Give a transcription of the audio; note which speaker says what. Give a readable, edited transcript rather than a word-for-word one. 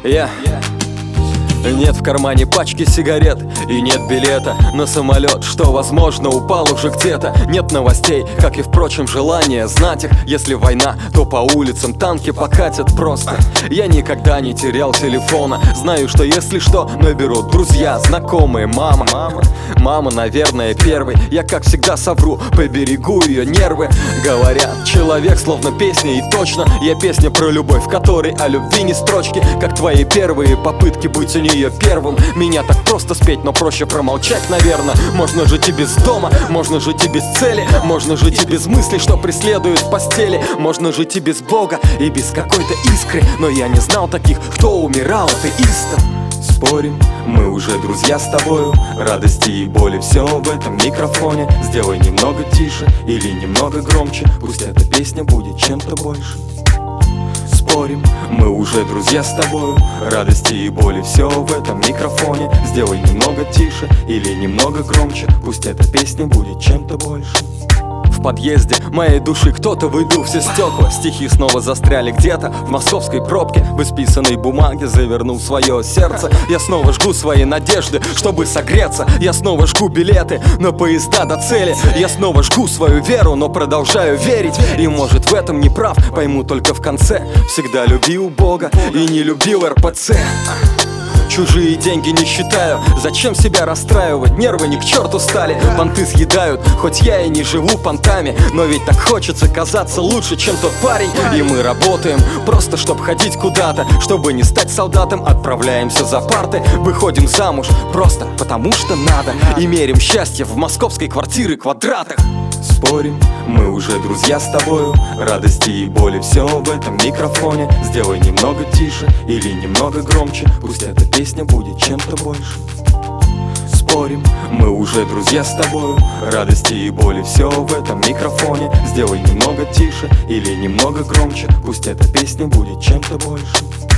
Speaker 1: Нет в кармане пачки сигарет и нет билета на самолет, что, возможно, упал уже где-то. Нет новостей, как и, впрочем, желание знать их. Если война, то по улицам танки покатят просто. Я никогда не терял телефона. Знаю, что если что, наберут друзья, знакомые, мама. Мама, наверное, первый. Я, как всегда, совру, поберегу ее нервы. Говорят, человек словно песня, и точно я песня про любовь, в которой о любви ни строчки. Как твои первые попытки быть у нее первым. Меня так просто спеть, но проще промолчать, наверное. Можно жить и без дома, можно жить и без цели, можно жить и без мыслей, что преследуют в постели. Можно жить и без Бога, и без какой-то искры. Но я не знал таких, кто умирал атеистом. Спорим, мы уже друзья с тобою. Радости и боли, все в этом микрофоне. Сделай немного тише или немного громче. Пусть эта песня будет чем-то больше. Спорим, мы уже друзья с тобою. Радости и боли, все в этом микрофоне. Сделай немного тише или немного громче. Пусть эта песня будет чем-то больше. В подъезде моей души кто-то выдул все стекла. Стихи снова застряли где-то в московской пробке. В исписанной бумаге завернул свое сердце. Я снова жгу свои надежды, чтобы согреться. Я снова жгу билеты на поезда до цели. Я снова жгу свою веру, но продолжаю верить. И может в этом не прав, пойму только в конце. Всегда любил Бога и не любил РПЦ. Чужие деньги не считаю, зачем себя расстраивать? Нервы ни к черту стали, понты съедают. Хоть я и не живу понтами, но ведь так хочется казаться лучше, чем тот парень. И мы работаем, просто чтоб ходить куда-то. Чтобы не стать солдатом, отправляемся за парты. Выходим замуж, просто потому что надо. И мерим счастье в московской квартиры квадратах. Спорим, мы уже друзья с тобою. Радости и боли, все в этом микрофоне. Сделай немного тише или немного громче. Пусть эта песня будет чем-то больше. Спорим, мы уже друзья с тобою. Радости и боли, все в этом микрофоне. Сделай немного тише или немного громче. Пусть эта песня будет чем-то больше.